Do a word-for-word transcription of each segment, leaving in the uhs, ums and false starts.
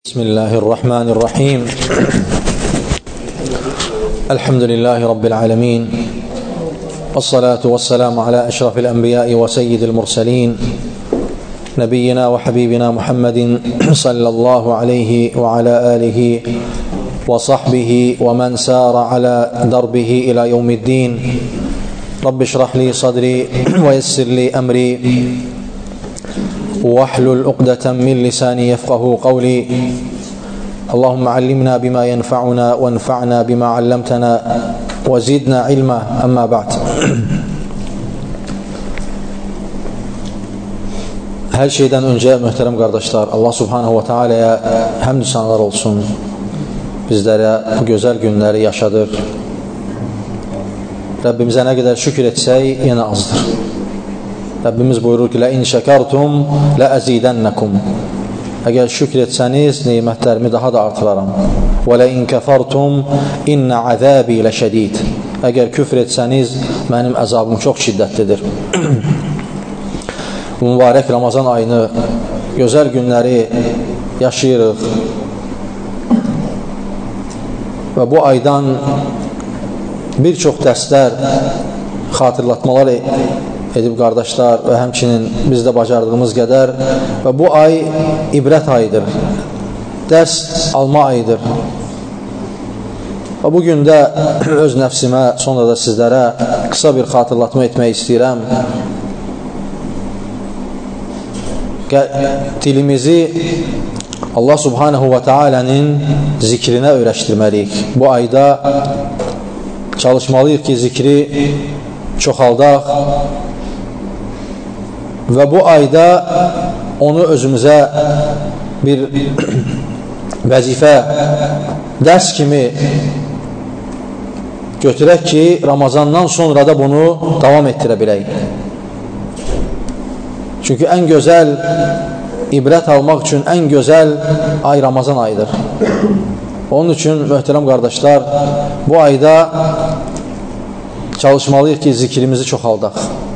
بسم الله الرحمن الرحيم الحمد لله رب العالمين والصلاة والسلام على أشرف الأنبياء وسيد المرسلين نبينا وحبيبنا محمد صلى الله عليه وعلى آله وصحبه ومن سار على دربه إلى يوم الدين رب اشرح لي صدري ويسر لي أمري واحلل عقدة من لساني يفقه قولي اللهم علمنا بما ينفعنا وانفعنا بما علمتنا وزدنا علما أما بعد. Her şeyden önce muhterem kardeşler, Allah Subhanahu ve Teala'ya hamd sanlar olsun. Bizlere bu güzel günleri yaşadır. Rabbimize ne kadar şükür etsək yine azdır. Rabbimiz buyurur ki: "La-in şekertum la-azidennekum." Eğer şükür etseniz nimetlerimi daha da artıraram. "Ve la-in kefertum inne azabi leşedid." Eğer küfür etseniz benim azabım çok şiddetlidir. Bu mübarek Ramazan ayını, güzel günleri yaşayırıq. Ve bu aydan bir çox dərslər, xatırlatmalar edib qardaşlar və həmçinin biz də bacardığımız qədər və bu ay ibrət ayıdır, dərs alma ayıdır. Və bugün də öz nəfsimə, sonra da sizlərə qısa bir xatırlatma etmək istəyirəm. Dilimizi Allah Subhanahu və Teala'nın zikrinə öyrəşdirməliyik. Bu ayda çalışmalıyıq ki, zikri çoxaldaq və bu ayda onu özümüzə bir vəzifə, dərs kimi götürək ki, Ramazandan sonra da bunu davam etdirə bilək. Çünki ən gözəl ibrət almaq üçün ən gözəl ay Ramazan ayıdır. Onun üçün möhtərəm qardaşlar, bu ayda çalışmalıyıq ki, zikrimizi çoxaldaq.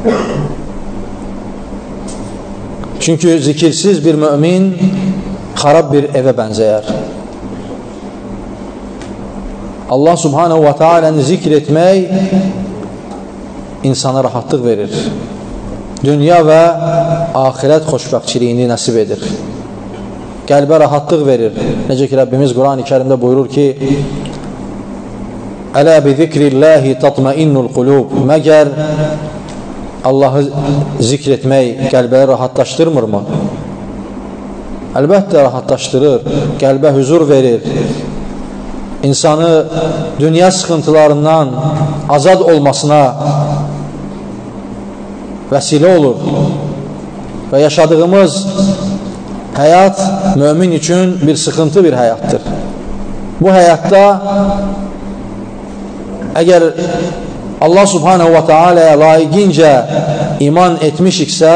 Çünki zikirsiz bir mümin xarab bir evə bənzəyər. Allah Subhanahu və Teala'nı zikr etmək insana rahatlıq verir. Dünya və axirət xoşbəxtçiliyini nəsib edir. Qəlbə rahatlıq verir. Necə ki, Rabbimiz Quran-ı Kərimdə buyurur ki: "Ələ bi zikrillahi tatmainnul qulub." Məgər Allahı zikr etmək qəlbələri rahatlaşdırmırmı? Əlbəttə rahatlaşdırır, qəlbə huzur verir, insanı dünya sıxıntılarından azad olmasına vəsilə olur və yaşadığımız həyat mümin üçün bir sıxıntı bir həyatdır. Bu həyatda əgər Allah Subhanahu və Teala'ya layiqincə iman etmişiksə,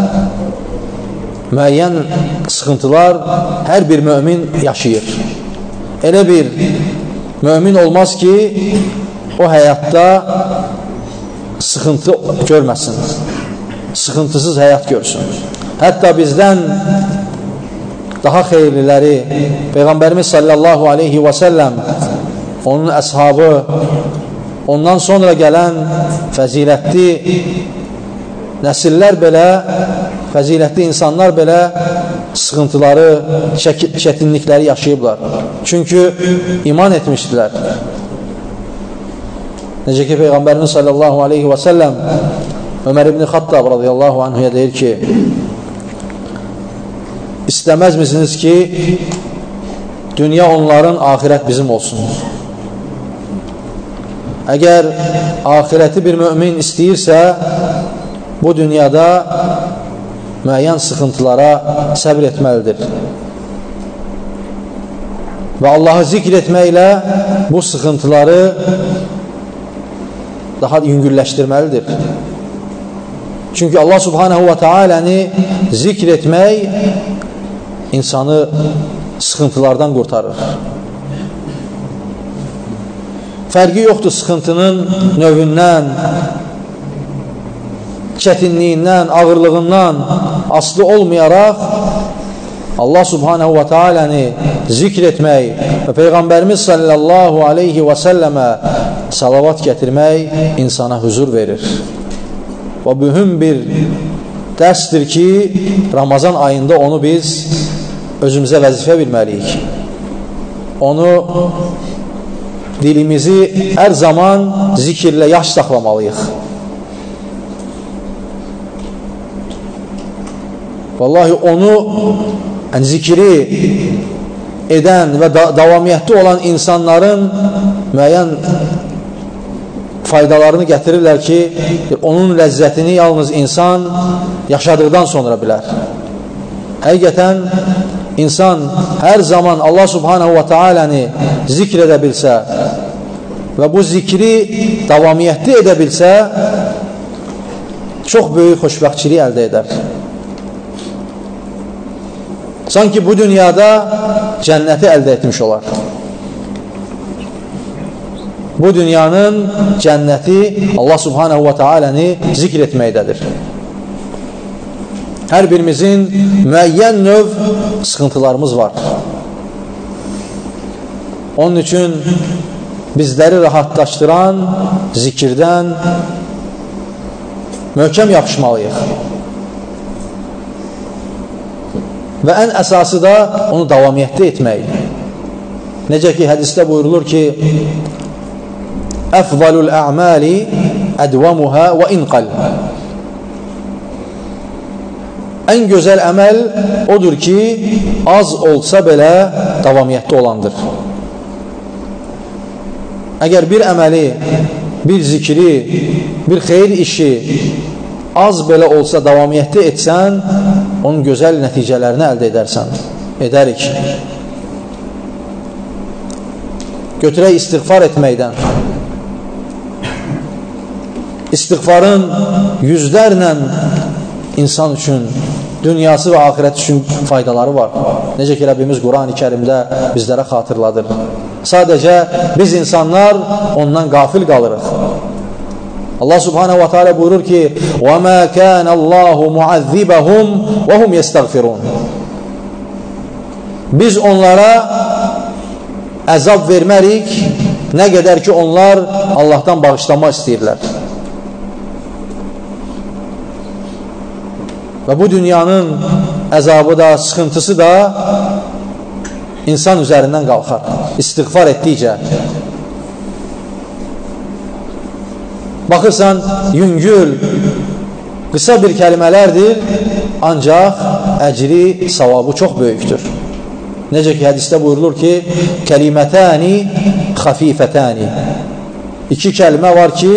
müəyyən sıxıntılar hər bir mümin yaşayır. Elə bir mümin olmaz ki, o həyatda sıxıntı görməsin, sıxıntısız həyat görsün. Hətta bizdən daha xeyirliləri, Peyğəmbərimiz sallallahu aleyhi və səlləm, onun əshabı, ondan sonra gələn fəzilətli nəsillər belə, fəzilətli insanlar belə sıxıntıları, çətinlikləri yaşayıblar. Çünki iman etmişdilər. Necə ki, Peyğəmbərimiz sallallahu aleyhi və səlləm Ömər ibn Xattab radiyallahu anhuya deyir ki: "İstəməz misiniz ki, dünya onların, axirət bizim olsun?" Əgər axirəti bir mümin istəyirsə, bu dünyada müəyyən sıxıntılara səbr etməlidir. Və Allahı zikr etməklə bu sıxıntıları daha yüngülləşdirməlidir. Çünki Allah Subhanahu və Teala'nı zikr etmək insanı sıxıntılardan qurtarır. Fərqi yoxdur sıxıntının növündən, çətinliyindən, ağırlığından asılı olmayaraq Allah subhanahu wa ta'aləni zikr etmək və Peyğəmbərimiz sallallahu aleyhi və səlləmə salavat gətirmək insana huzur verir. Və mühüm bir dərsdir ki, Ramazan ayında onu biz özümüzə vəzifə bilməliyik. Onu dilimizi hər zaman zikirlə yaş saxlamalıyıq. Vallahi onu yəni, zikri edən və da davamiyyətli olan insanların müəyyən faydalarını gətirirlər ki, onun ləzzətini yalnız insan yaşadıqdan sonra bilər. Həqiqətən insan hər zaman Allah subhanahu wa ta'aləni zikr edə bilsə və bu zikri davamiyyətli edə bilsə, çox böyük xoşbəxtçilik əldə edər. Sanki bu dünyada cənnəti əldə etmiş olar. Bu dünyanın cənnəti Allah subhanahu wa ta'aləni zikr etməkdədir. Hər birimizin müəyyən növ sıxıntılarımız var. Onun üçün bizləri rahatlaşdıran zikirdən möhkəm yapışmalıyıq. Və ən əsası da onu davamiyyətli etmək. Necə ki, hədisdə buyurulur ki, əfzalul ə'məli ədvamuhə və inqal. Ən gözəl əməl odur ki, az olsa belə davamiyyətli olandır. Əgər bir əməli, bir zikri, bir xeyir işi az belə olsa davamiyyətli etsən, onun gözəl nəticələrini əldə edərsən. Edərik. Götürək istiğfar etməkdən. İstiğfarın yüzlərlə insan üçün, dünyası və axirət üçün faydaları var. Necə ki, Rəbbimiz Quran-ı Kərimdə bizlərə xatırladır. Sadəcə biz insanlar ondan qafil qalırıq. Allah subhanahu wa ta'ala buyurur ki, وَمَا كَانَ اللّٰهُ مُعَذِّبَهُمْ وَهُمْ يَسْتَغْفِرُونَ. Biz onlara əzab vermərik, nə qədər ki onlar Allahdan bağışlanma istəyirlər. Və bu dünyanın əzabı da, sıxıntısı da insan üzərindən qalxar, istiğfar etdikcə. Baxırsan, yüngül, qısa bir kəlmələrdir, ancaq əcri, savabı çox böyükdür. Necə ki, hədisdə buyurulur ki, kəlimətəni, xafifətəni. İki kəlmə var ki,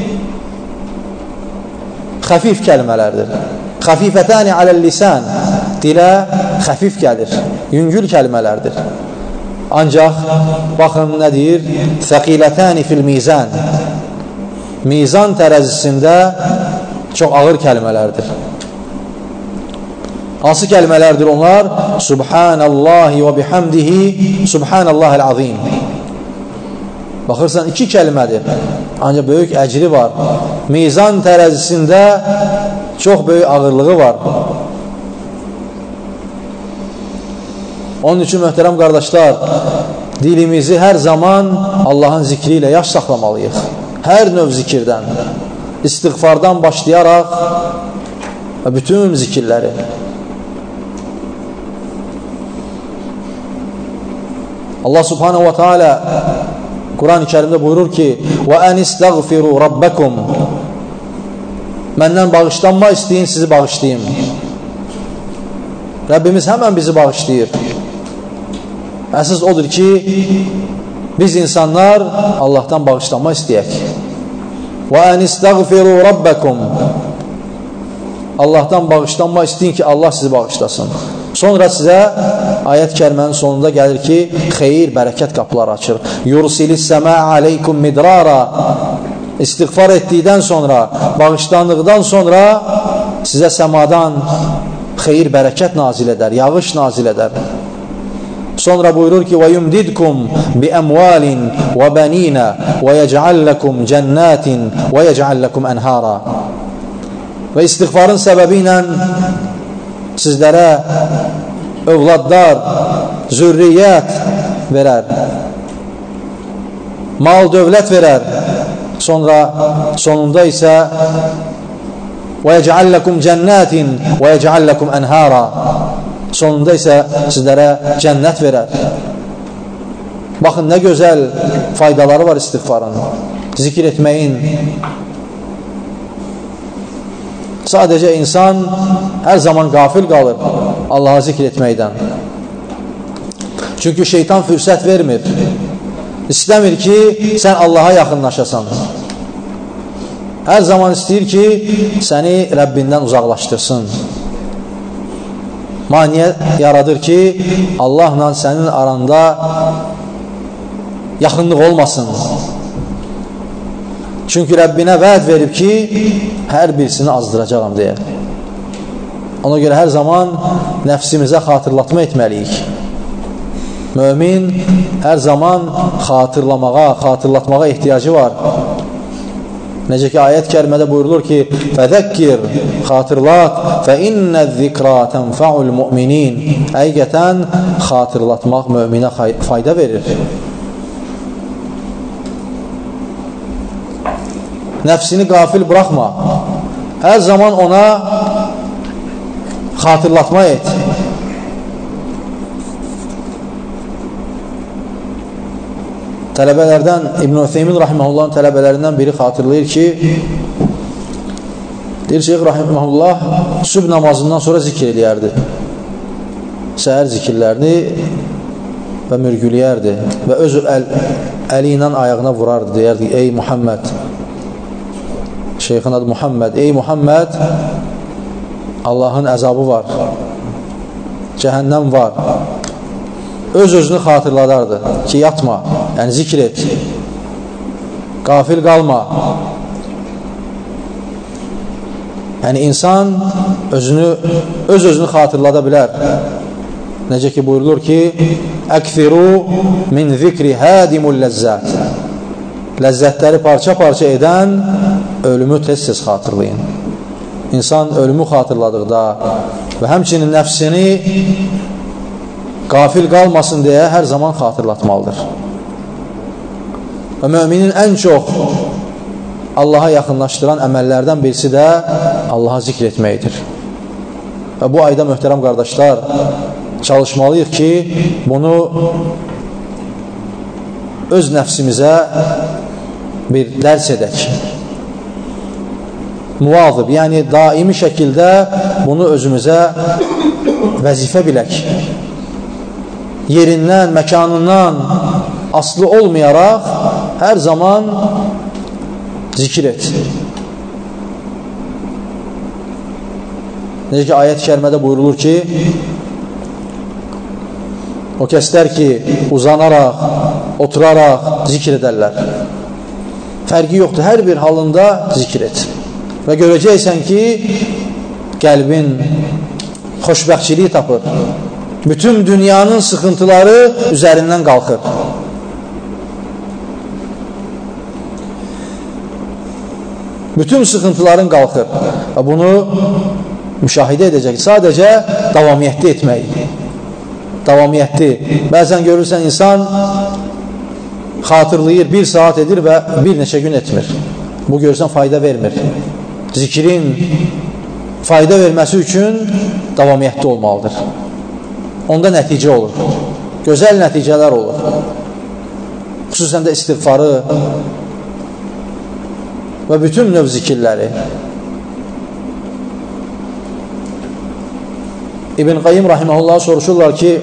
xafif kəlmələrdir. Xafifətəni aləl-lisan, dilə xəfif gəlir, yüngül kəlmələrdir. Ancaq, baxın nə deyir? Thəqilətəni fil-mizan. Mizan tərəzisində çox ağır kəlmələrdir. Hansı kəlmələrdir onlar? Subhanallahi və bihamdihi, Subhanallahil azim. Baxırsan, iki kəlmədir, ancaq böyük əcri var. Mizan tərəzisində çox böyük ağırlığı var. Onun üçün, möhtərəm qardaşlar, dilimizi hər zaman Allahın zikri ilə yaş saxlamalıyıq. Hər növ zikirdən, istiğfardan başlayaraq və bütün zikirləri. Allah subhanahu wa ta'ala Quran-ı Kərimdə buyurur ki, وَأَنِ اسْتَغْفِرُوا رَبَّكُمْ. Məndən bağışlanma istəyin, sizi bağışlayayım. Rəbbimiz həmən bizi bağışlayır. Əsas odur ki, biz insanlar Allahdan bağışlanma istəyək. وَأَنِ اسْتَغْفِرُوا رَبَّكُمْ. Allahdan bağışlanma istəyin ki, Allah sizi bağışlasın. Sonra sizə ayət kərimənin sonunda gəlir ki, xeyir, bərəkət qapıları açır. يُرْسِلِ السَّمَاءَ عَلَيْكُمْ مِدْرَارًا. İstiğfar etdikdən sonra, bağışlandıqdan sonra sizə səmadan xeyir, bərəkət nazil edər, yağış nazil edər. Sonra buyurur ki, وَيُمْدِدْكُمْ بِأَمْوَالٍ وَبَنِينَ وَيَجْعَلْ لَكُمْ جَنَّاتٍ وَيَجْعَلْ لَكُمْ أَنْهَارًا. Və istiğfarın səbəbi ilə sizlərə övladlar, zürriyyət verər, mal dövlət verər, sonra sonunda isə وَيَجْعَلْ لَكُمْ جَنَّاتٍ وَيَجْعَلْ لَكُمْ أَنْهَارًا sonunda isə sizlərə cənnət verər. Baxın, nə gözəl faydaları var istiğfarın, zikir etməyin. Sadəcə insan hər zaman qafil qalır Allah'a zikr etməkdən. Çünki şeytan fürsət vermir. İstəmir ki, sən Allah'a yaxınlaşasan. Hər zaman istəyir ki, səni Rəbbindən uzaqlaşdırsın. Maniyə yaradır ki, Allahla sənin aranda yaxınlıq olmasın. Çünki Rəbbinə vəd verib ki, hər birisini azdıracağım deyə. Ona görə hər zaman nəfsimizə xatırlatma etməliyik. Mömin hər zaman xatırlamağa, xatırlatmağa ehtiyacı var. Necə ki, ayət kərimədə buyurulur ki, fəzəkkir, xatırlat, fə innəz-zikrə tənfəul müminin. Həqiqətən xatırlatmaq möminə fayda verir. Nəfsini qafil buraxma. Hər zaman ona xatırlatma et. Tələbələrdən İbn Ütheymin rahimehullahın tələbələrindən biri xatırlayır ki, deyir Şeyx rahimehullah sübh namazından sonra zikr edərdi. Səhər zikirlərini və mürgüləyərdi və öz əl, əli ilə ayağına vurardı, deyərdi, ey Muhammed, şeyxin adı Muhammed, ey Muhammed, Allahın əzabı var, cəhənnəm var. Öz-özünü xatırladardı ki, yatma, yəni zikr et, qafil qalma. Yəni insan özünü, öz-özünü xatırlada bilər. Necə ki, buyurulur ki, əkthiru min zikri hədimul ləzzət. Ləzzətləri parça-parça edən ölümü tez-tez xatırlayın. İnsan ölümü xatırladıqda və həmçinin nəfsini qafil qalmasın deyə hər zaman xatırlatmalıdır. Və müminin ən çox Allaha yaxınlaşdıran əməllərdən birisi də Allaha zikr etməkdir. Və bu ayda möhtərəm qardaşlar, çalışmalıyıq ki, bunu öz nəfsimizə bir dərs edək. Muvazib, yəni daimi şəkildə bunu özümüzə vəzifə bilək. Yerindən, məkanından aslı olmayaraq hər zaman zikir et. Necə ki, ayət-i kərimədə buyurulur ki, o kəslər ki, uzanaraq, oturaraq zikr edərlər. Fərqi yoxdur, hər bir halında zikr et. Və görəcəksən ki, qəlbin xoşbəxtçiliyi tapır. Bütün dünyanın sıxıntıları üzərindən qalxır. Bütün sıxıntıların qalxır. Və bunu müşahidə edəcək. Sadəcə davamiyyətli etmək. Davamiyyətli. Bəzən görürsən, insan xatırlayır, bir saat edir və bir neçə gün etmir. Bu görürsən, fayda vermir. Zikrin fayda verməsi üçün davamiyyətli olmalıdır. Onda nəticə olur. Gözəl nəticələr olur. Xüsusən də istiğfarı və bütün növ zikirləri. İbn Qayyim rahimehullah soruşurlar ki,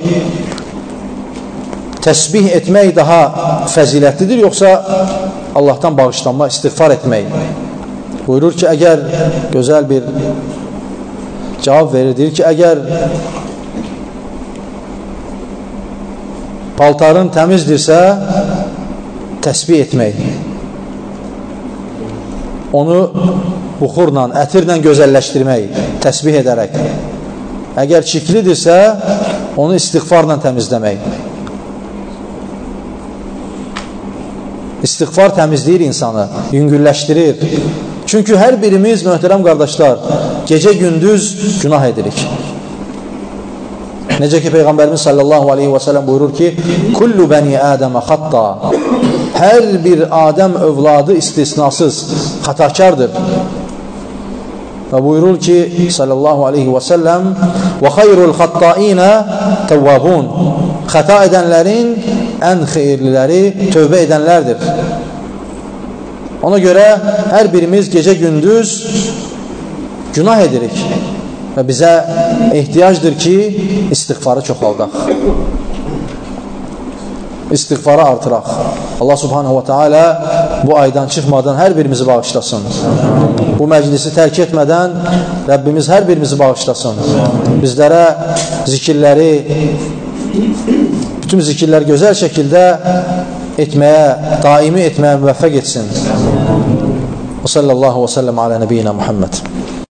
təsbih etmək daha fəzilətlidir, yoxsa Allahdan bağışlanma, istiğfar etmək? Buyurur ki, əgər gözəl bir cavab verir, deyir ki, əgər paltarın təmizdirsə, təsbih etmək. Onu buxurla, ətirlə gözəlləşdirmək, təsbih edərək. Əgər çirklidirsə, onu istiğfarla təmizləmək. İstiğfar təmizləyir insanı, yüngülləşdirir. Çünki hər birimiz, möhtərəm qardaşlar, gecə gündüz günah edirik. Necə ki, Peyğəmbərimiz sallallahu aleyhi və səlləm buyurur ki, kullu bəni Ədəmə xatta, hər bir Adəm övladı istisnasız xatakardır. Və buyurur ki, sallallahu aleyhi və səlləm, və xayrul xattainə təvvabun, xəta edənlərin ən xeyirliləri tövbə edənlərdir. Ona görə hər birimiz gecə-gündüz günah edirik və bizə ehtiyacdır ki, istiğfarı çoxaldaq, istiğfarı artıraq. Allah subhanahu wa ta'ala bu aydan çıxmadan hər birimizi bağışlasın. Bu məclisi tərk etmədən Rəbbimiz hər birimizi bağışlasın. Bizlərə zikirləri, bütün zikirlər gözəl şəkildə etməyə, daimi etməyə müvəffəq etsin. Və sallallahu və səlləm alə nəbiyyina Muhammed.